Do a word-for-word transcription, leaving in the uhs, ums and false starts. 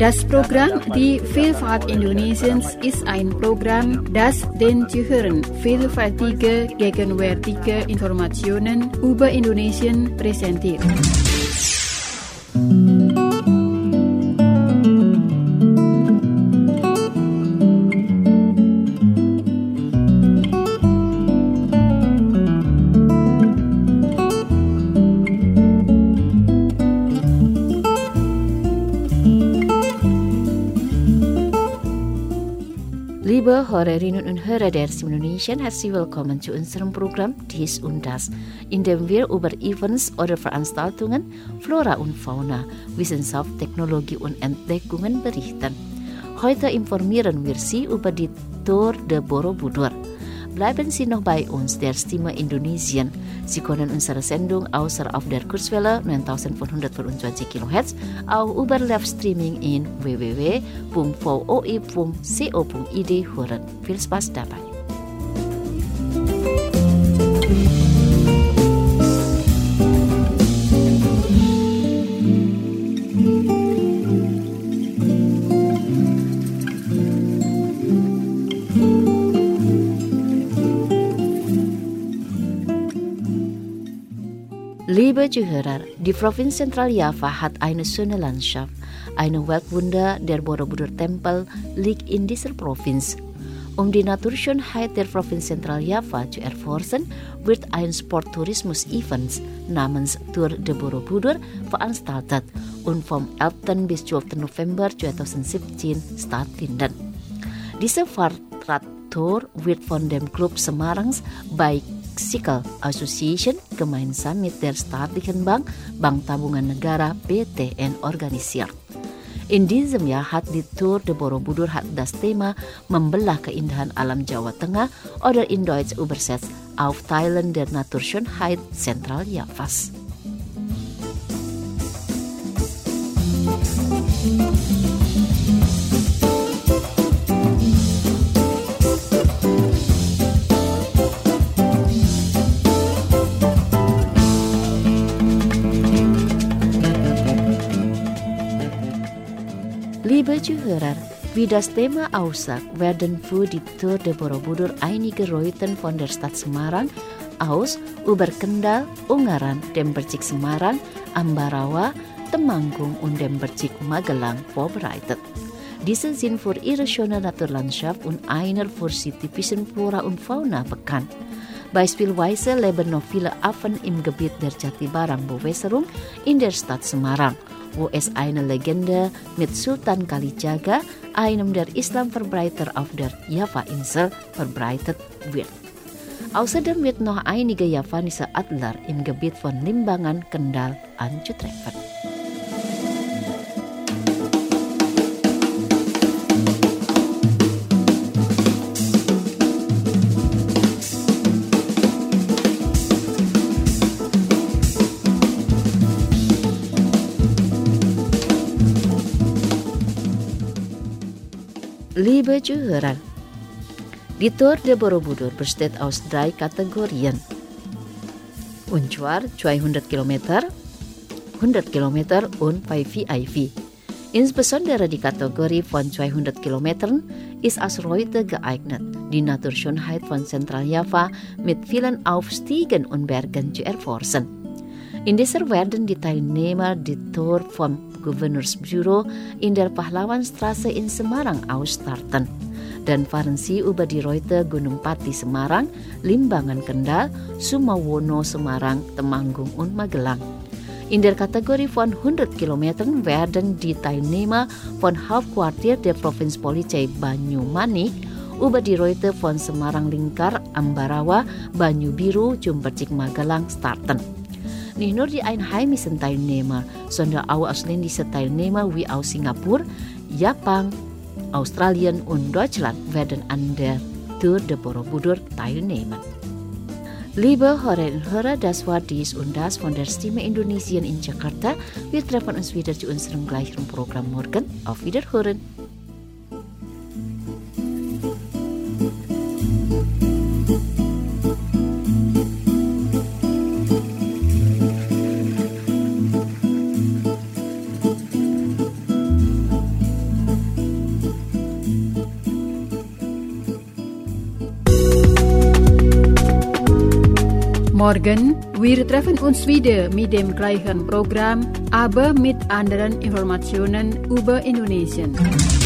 Das Programm Die Vielfalt Indonesiens ist ein Programm, das den Zuhörern vielfältige, gegenwärtige Informationen über Indonesien präsentiert. Liebe Hörerinnen und Hörer der Stimme Indonesien, herzlich willkommen zu unserem Programm Dies und Das, in dem wir über Events oder Veranstaltungen, Flora und Fauna, Wissenschaft, Technologie und Entdeckungen berichten. Heute informieren wir Sie über die Tour de Borobudur. Bleiben Sie noch bei uns, der Stimme Indonesien. Sie können unsere Sendung außer auf der Kurzwelle neuntausendvierhundertvierundzwanzig Kilohertz auch über Livestreaming in w w w punkt v o i punkt co punkt i d hören. Viel Spaß dabei! Liebe Zuhörer, die Provinz Zentraljava hat eine schöne Landschaft. Ein Weltwunder, der Borobudur-Tempel, liegt in dieser Provinz. Um die Naturschönheit der Provinz Zentraljava zu erforschen, wird ein Sporttourismus-Event namens Tour de Borobudur veranstaltet und vom elften bis zwölften November zweitausendsiebzehn stattfinden. Diese Fahrradtour wird von dem Club Semarang's Bicycle Association gemeinsam mit der staatlichen Bank, Bank Tabungan Negara B T N organisiert. In diesem Jahr hat die Tour de Borobudur hat das Thema Membelah Keindahan Alam Jawa Tengah oder in Deutsch übersetzt Aufteilen der Naturschönheit Zentraljavas. Liebe Zuhörer, wie das Thema aussagt, werden für die Tour de Borobudur einige Routen von der Stadt Semarang aus über Kendal, Ungaran, dem Bezirk Semarang, Ambarawa, Temanggung und dem Bezirk Magelang vorbereitet. Diese sind für ihre schöne Naturlandschaft und einer für sie typischen Flora und Fauna bekannt. Beispielsweise leben noch viele Affen im Gebiet der Jatibarang Bewässerung in der Stadt Semarang, wo es eine Legende mit Sultan Kalijaga, einem der Islamverbreiter auf der Java-Insel, verbreitet wird. Außerdem wird noch einige javanische Adler im Gebiet von Limbangan, Kendal anzutreffen. Liebe Zuhörer, die Tour de Borobudur besteht aus drei Kategorien. Und zwar zweihundert Kilometer, hundert Kilometer und V V I P. Insbesondere die Kategorie von zweihundert Kilometern ist als Route geeignet, die Naturschönheit von Zentraljava mit vielen Aufstiegen und Bergen zu erforschen. In dieser werden die Teilnehmer die Tour vom Gouverneursbüro in der Pahlawanstraße in Semarang aus starten. Dann fahren sie über die Route Gunung Pati Semarang, Limbangan Kendal, Sumawono Semarang, Temanggung und Magelang. In der Kategorie von hundert Kilometern werden die Teilnehmer von Hauptquartier der Provinzpolizei Banyumanik über die Route von Semarang Lingkar, Ambarawa, Banyu Biru, zum Bezirk Magelang starten. Nicht nur die einheimischen Teilnehmer, sondern auch ausländische Teilnehmer wie aus Singapur, Japan, Australien und Deutschland werden an der Tour de Borobudur teilnehmen. Liebe Hörerinnen und Hörer, das war dies und das von der Stimme Indonesien in Jakarta. Wir treffen uns wieder zu unserem gleichen Programm morgen. Auf Wiederhören. Morgen, wir treffen uns wieder mit dem gleichen Programm, aber mit anderen Informationen über Indonesien.